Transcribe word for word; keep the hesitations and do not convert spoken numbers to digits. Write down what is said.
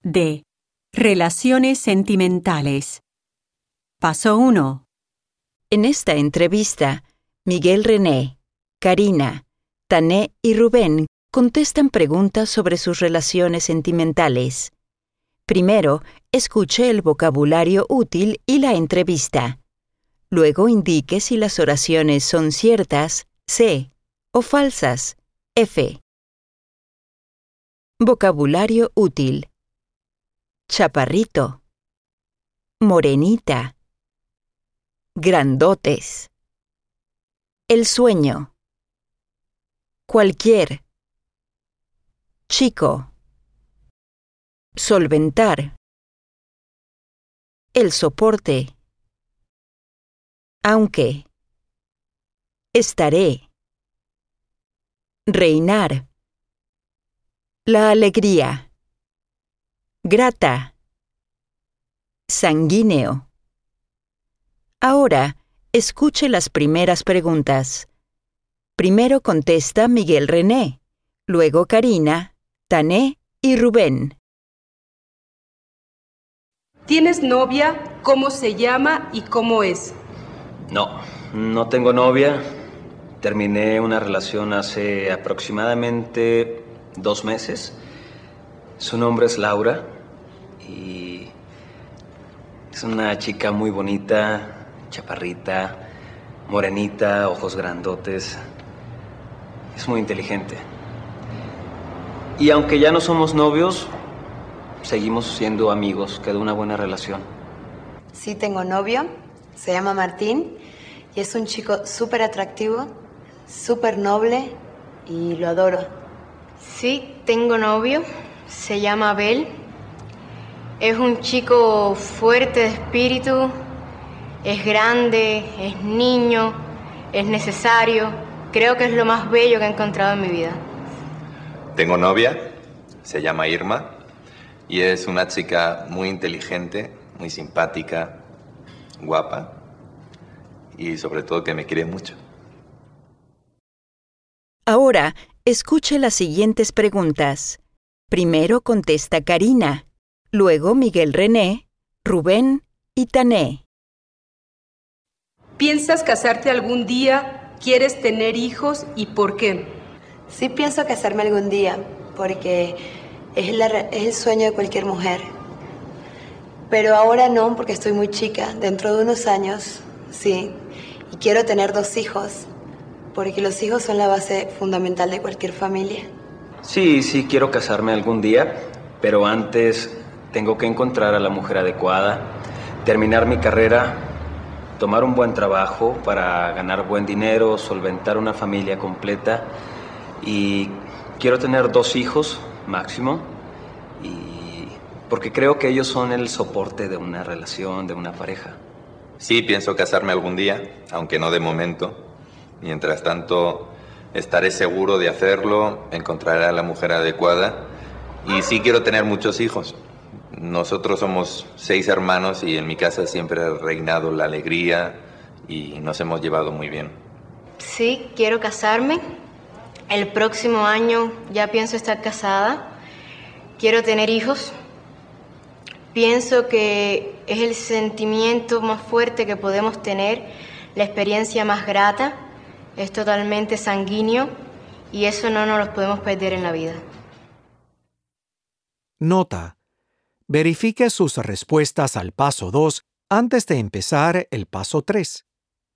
D. Relaciones sentimentales. Paso uno. En esta entrevista, Miguel René, Karina, Tané y Rubén contestan preguntas sobre sus relaciones sentimentales. Primero, escuche el vocabulario útil y la entrevista. Luego indique si las oraciones son ciertas, C, o falsas, F. Vocabulario útil. Chaparrito. Morenita. Grandotes. El sueño. Cualquier. Chico. Solventar. El soporte. Aunque. Estaré. Reinar. La alegría. Grata. Sanguíneo. Ahora, escuche las primeras preguntas. Primero contesta Miguel René, luego Karina, Tané y Rubén. ¿Tienes novia? ¿Cómo se llama y cómo es? No, no tengo novia. Terminé una relación hace aproximadamente dos meses. Su nombre es Laura y es una chica muy bonita, chaparrita, morenita, ojos grandotes. Es muy inteligente. Y aunque ya no somos novios, seguimos siendo amigos. Quedó una buena relación. Sí, tengo novio. Se llama Martín y es un chico súper atractivo, súper noble y lo adoro. Sí, tengo novio. Se llama Abel. Es un chico fuerte de espíritu. Es grande, es niño, es necesario. Creo que es lo más bello que he encontrado en mi vida. Tengo novia, se llama Irma, y es una chica muy inteligente, muy simpática, guapa, y sobre todo que me quiere mucho. Ahora, escuche las siguientes preguntas. Primero contesta Karina, luego Miguel René, Rubén y Tané. ¿Piensas casarte algún día? ¿Quieres tener hijos y por qué? Sí pienso casarme algún día, porque es, la, es el sueño de cualquier mujer. Pero ahora no, porque estoy muy chica. Dentro de unos años, sí. Y quiero tener dos hijos, porque los hijos son la base fundamental de cualquier familia. Sí, sí, quiero casarme algún día, pero antes tengo que encontrar a la mujer adecuada, terminar mi carrera, tomar un buen trabajo para ganar buen dinero, solventar una familia completa y quiero tener dos hijos máximo y porque creo que ellos son el soporte de una relación, de una pareja. Sí, pienso casarme algún día, aunque no de momento. Mientras tanto, estaré seguro de hacerlo, encontraré a la mujer adecuada y sí quiero tener muchos hijos. Nosotros somos seis hermanos y en mi casa siempre ha reinado la alegría y nos hemos llevado muy bien. Sí, quiero casarme. El próximo año ya pienso estar casada. Quiero tener hijos. Pienso que es el sentimiento más fuerte que podemos tener, la experiencia más grata. Es totalmente sanguíneo y eso no nos lo podemos perder en la vida. Nota. Verifique sus respuestas al paso dos antes de empezar el paso tres.